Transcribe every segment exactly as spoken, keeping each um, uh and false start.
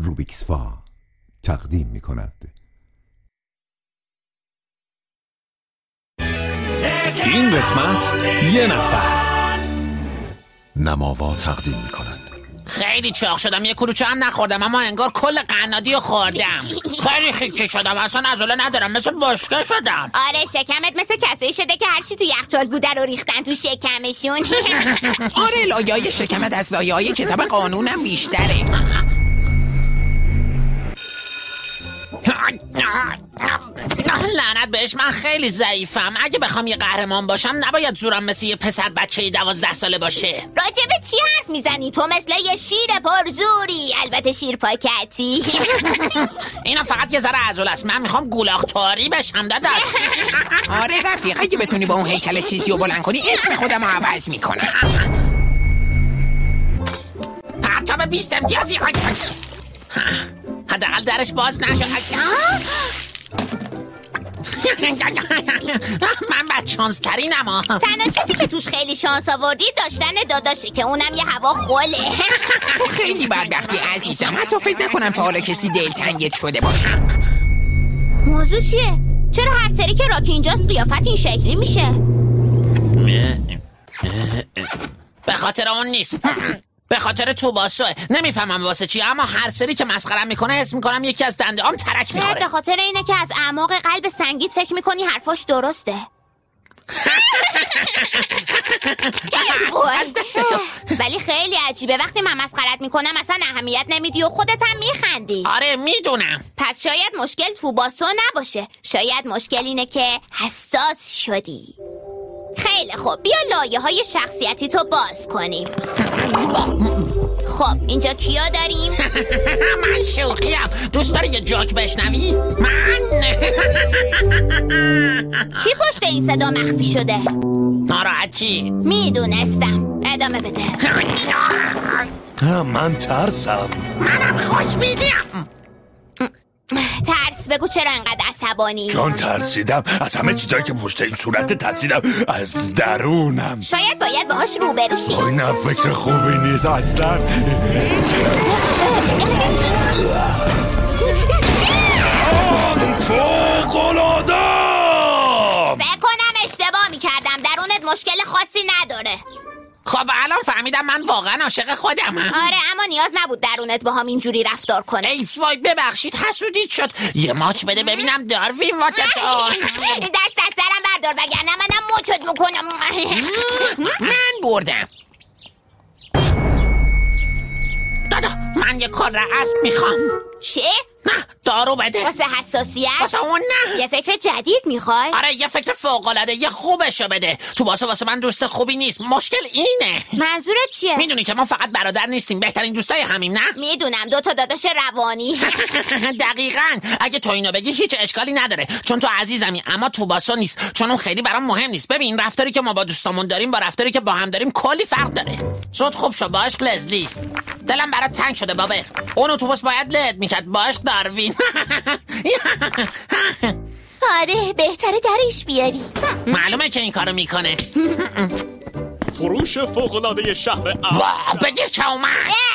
روبیکسفا تقدیم می کند. این قسمت یه نفر نماوا تقدیم می کند. خیلی چاق شدم، یه کلوچه هم نخوردم اما انگار کل قنادی رو خوردم. خیلی خیکی شدم، اصلا عضله ندارم، مثل بشکه شدم. آره شکمت مثل کسایی شده که هرچی تو یخچال بوده رو ریختن تو شکمشون. آره لایه‌های شکمت از لایه‌های کتاب قانونم بیشتره. لعنت بهش، من خیلی ضعیفم. اگه بخوام یه قهرمان باشم نباید زورم مثل یه پسر بچه دوازده ساله باشه. راجع به چی حرف میزنی؟ تو مثل یه شیر پرزوری. البته شیر پاکتی. اینا فقط یه ذره عضله است. من میخوام گولاختاری بشم داداش. آره رفیق، اگه بتونی با اون هیکل چیزی رو بلند کنی اسم خودم رو عوض میکنم. پرتاب بیست امتیازی. حداقل درش باز نشد. من بد شانس ترینم. تنها چیزی که توش خیلی شانس آوردی داشتن داداشه که اونم یه هوا خله. تو خیلی بدبختی عزیزم، حتی فکر نکنم تا حالا کسی دلتنگت شده باشه. موضوع چیه؟ چرا هر سری که راکی اینجاست قیافت این شکلی میشه؟ به خاطر اون نیست، به خاطر توباسوه. نمیفهمم واسه چی، اما هر سری که مسخرم میکنه حس میکنم یکی از دنده هم ترک میخوره. به خاطر اینه که از اعماق قلب سنگیت فکر میکنی حرفاش درسته. از دست تو. ولی خیلی عجیبه وقتی من مسخرت میکنم اصلا اهمیت نمیدی و خودت هم میخندی. آره میدونم. پس شاید مشکل توباسو نباشه، شاید مشکل اینه که حساس شدی. خیلی خوب، بیا لایه های شخصیتی تو باز کنیم. خب اینجا کیا داریم؟ من شوخیم. دوست داری یه جوک بشنوی؟ من کی پشت این صدا مخفی شده؟ ناراحتی. میدونستم. ادامه بده. من ترسم. منم خوشبینیم. ترس بگو، چرا انقدر عصبانی؟ چون ترسیدم از همه چیزایی که پشت این صورت ترسیدم از درونم. شاید باید باهاش روبرو شی. اوه نه فکر خوبی نیست اصلا. فوق‌العاده. فکر کنم اشتباه میکردم، درونت مشکل خاصی نداره. خب الان فهمیدم من واقعا عاشق خودمم. آره اما نیاز نبود درونت با هم اینجوری رفتار کنه. ای وای ببخشید، حسودیت شد. یه ماچ بده ببینم داروین واسه تو. دست از سرم بردار وگرنه منم مچت میکنم. من بردم. دادا من یه کار اسب میخوام. چه؟ نه دارو بده. واسه حساسیت؟ واسه اون نه. یه فکر جدید میخوای؟ آره یه فکر فوق‌العاده، یه خوبشو بده. تو واسه واسه من دوست خوبی نیست. مشکل اینه. منظورت چیه؟ میدونی که ما فقط برادر نیستیم، بهترین دوستای همیم نه؟ میدونم، دو تا داداش روانی. دقیقاً. اگه تو اینو بگی هیچ اشکالی نداره، چون تو عزیزمی، اما تو باسو نیست، چون اون خیلی برام مهم نیست. ببین رفتاری که ما با دوستامون داریم با رفتاری که با هم داریم کلی فرق داره. زود خوب شو باش لزلی. دلم برات تنگ شده بابا. اون اتوبوس باید لد میکرد باش داروین. آره بهتره درش بیاری. معلومه که این کارو میکنه. فروش فوق‌العاده شهر ام. واه بگیر چه اومد.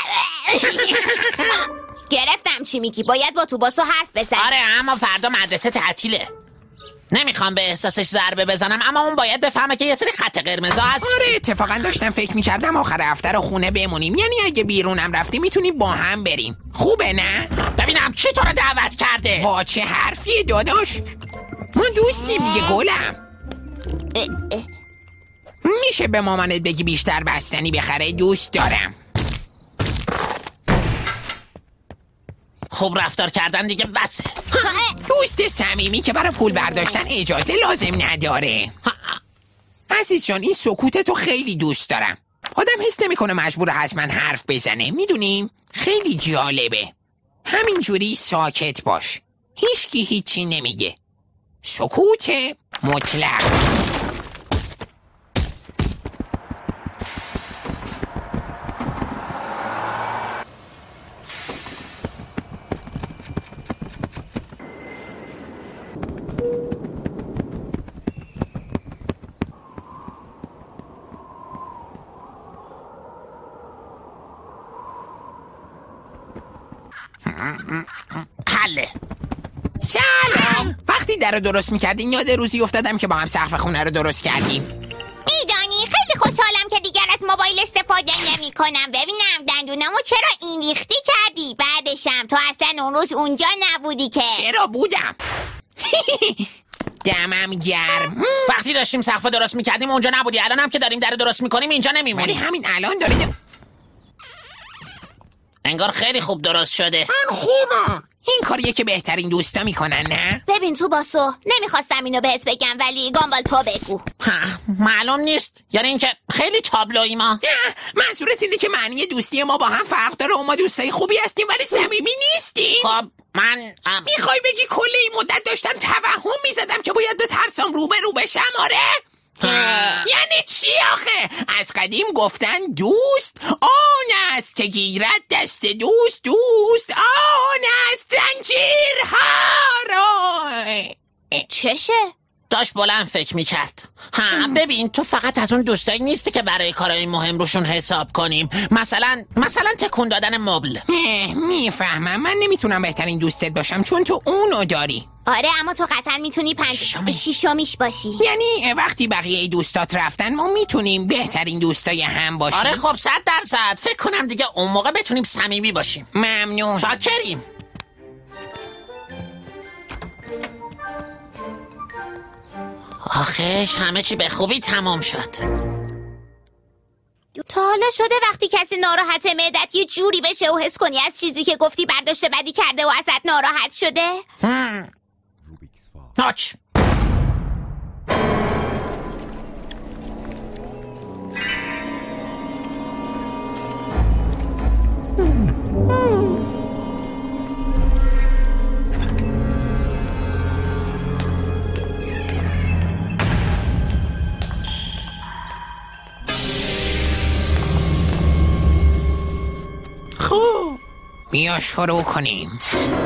گرفتم چی میگی، باید با توباسو حرف بزنی. آره اما فردا مدرسه تعطیله. نمیخوام به احساسش ضربه بزنم، اما اون باید بفهمه که یه سری خط قرمز هست. آره اتفاقا داشتم فکر میکردم آخر هفته رو خونه بمونیم، یعنی اگه بیرونم رفتیم میتونیم با هم بریم. خوبه نه؟ ببینم چی تو رو دعوت کرده. با چه حرفیه داداش؟ ما دوستیم دیگه گلم. میشه به مامانت بگی بیشتر بستنی بخره؟ دوست دارم. خوب رفتار کردن دیگه بسه. دوست صمیمی که برای پول برداشتن اجازه لازم نداره. عزیز جان این سکوت تو خیلی دوست دارم. آدم حس نمیکنه مجبور حتما حرف بزنه، میدونیم؟ خیلی جالبه. همینجوری ساکت باش، هیچکی هیچی نمیگه. سکوت مطلق. حله. سلام. وقتی در رو درست میکردین یاد روزی افتادم که با هم سقف خونه رو درست کردیم. میدانی خیلی خوشحالم که دیگر از موبایل استفاده نمی کنم. ببینم دندونمو چرا این ریختی کردی؟ بعدشم تو اصلا اون روز اونجا نبودی که. چرا بودم؟ دمم گرم. وقتی داشتیم سقف درست میکردیم اونجا نبودی. الان هم که داریم در درست میکنیم اینجا نمیمونی. ولی همین الان دارید. انگار خیلی خوب درست شده. من خوبه. این کاریه که بهترین دوستا میکنن نه؟ ببین تو باسو، نمیخواستم اینو بهت بگم ولی گامبال تو بگو. معلوم نیست. یعنی اینکه خیلی تابلویی ما. نه منظورت اینه که معنی دوستی ما با هم فرق داره و ما دوستای خوبی هستیم ولی صمیمی نیستیم. خب من ام... میخوای بگی کل این مدت داشتم توهم میزدم که باید به ترسام رو به رو بشم؟ آره؟ یعنی چی آخه؟ از قدیم گفتن دوست آن است که گیرد دست دوست، دوست آن است زنجیرها را. چشه؟ داشت بلند فکر میکرد. ها ببین تو فقط از اون دوستایی نیستی که برای کارهای مهم روشون حساب کنیم. مثلا مثلا تکون دادن مبل. میفهمم. من نمیتونم بهترین دوستت باشم چون تو اونو داری. آره اما تو قطعا میتونی پنج شیشمی. شیشمیش باشی. یعنی وقتی بقیه دوستات رفتن ما میتونیم بهترین دوستای هم باشیم. آره خب صد درصد. فکر کنم دیگه اون موقع بتونیم صمیمی باشیم. ممنون. شاکریم. آخش همه چی به خوبی تمام شد. تا حالا شده وقتی کسی ناراحت معدت یه جوری بشه و حس کنی از چیزی که گفتی برداشت بدی کرده و ازت ناراحت شده؟ هم. ناچ خب بیا شروع کنیم.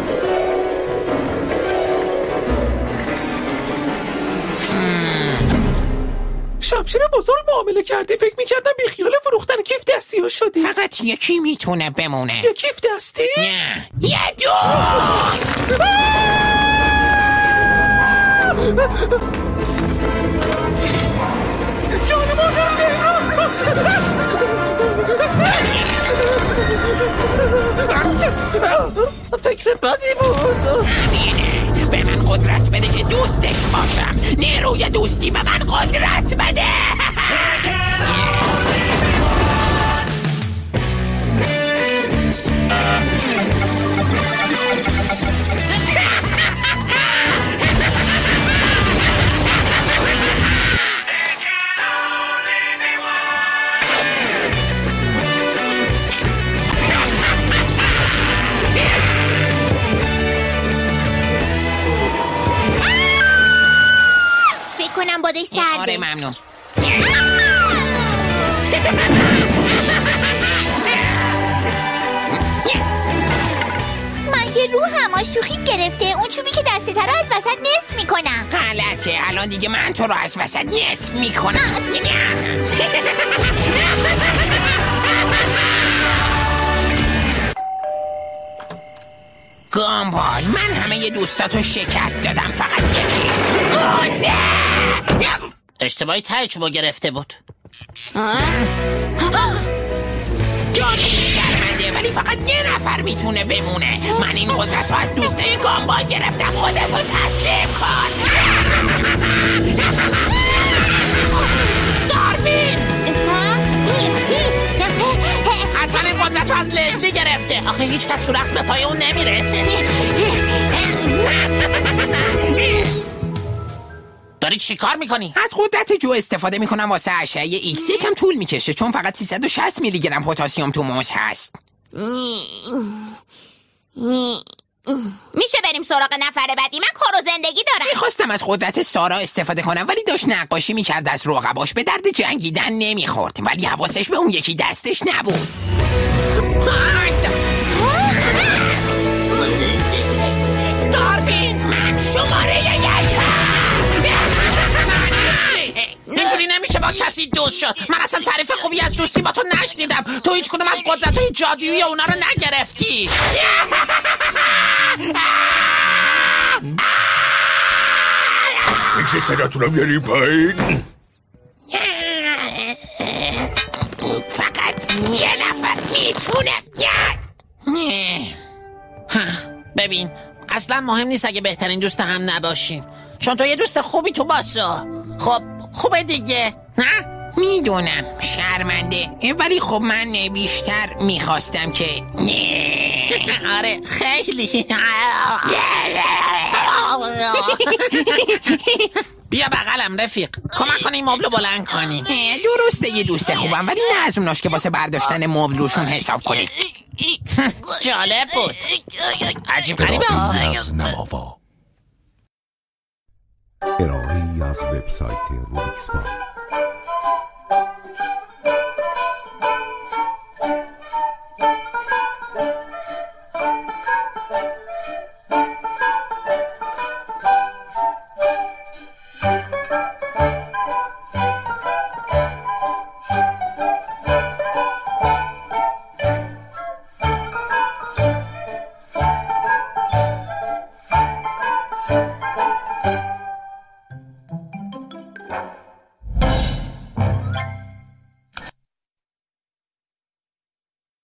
شمشیر بزرگ معامله کردی. فکر میکردم بیخیال فروختن کیف دستی ها شدی. فقط یکی میتونه بمونه. یه کیف دستی؟ نه یه دوست. جان مادرم فکر بدی بود. همینه. به من قدرت بده که دوستش باشم. نیروی دوستی به من قدرت بده. کنم بادش سرده. آره ممنون. من که رو همه شوخیت گرفته. اون چوبی که دسته رو از وسط نصف میکنم. غلطه. الان دیگه من تو رو از وسط نصف میکنم. گامبال من همه دوستاتو شکست دادم فقط یکی مونده. اشتباهی ته چوبو گرفته بود. یادی شرمنده ولی فقط یه نفر میتونه بمونه. من این قدرت رو از دوستای گامبال گرفتم. خودتو تسلیم کن. داروین حتما این قدرت رو از لزلی گرفته. آخه هیچ کس سورخص به پای اون نمیرسه. داری چی کار میکنی؟ از قدرت جو استفاده میکنم واسه اشعه ایکس. یکم طول میکشه چون فقط سیصد و شصت میلی گرم پتاسیم تو موز هست. میشه بریم سراغ نفر بعدی؟ من کار و زندگی دارم. میخواستم از قدرت سارا استفاده کنم ولی داشت نقاشی میکرد از رقباش. به درد جنگیدن نمیخورد ولی حواسش به اون یکی دستش نبود. داروین من شماره یکم. اینجوری نمیشه با کسی دوست شد. من اصلا تعریف خوبی از دوستی با تو نشنیدم. تو هیچ کدوم از قدرت‌های جادویی اونا رو نگرفتی. صداتون رو بیاریم پایین. فقط یه نفر میتونه. ببین اصلا مهم نیست اگه بهترین دوست هم نباشین، چون تو یه دوست خوبی تو باسو. خب خوبه دیگه. میدونم شرمنده، ولی خب من بیشتر میخواستم که آره خیلی. بیا بغلم رفیق، کمک کنیم مبلو بلند کنیم. درسته یه دوست خوبم، ولی نه از اوناش که واسه برداشتن مبل روشون حساب کنید. جالب بود. عجیب غریبه. ارائه‌ای از نماوا. ارائه‌ای از وبسایت روبیکس فان.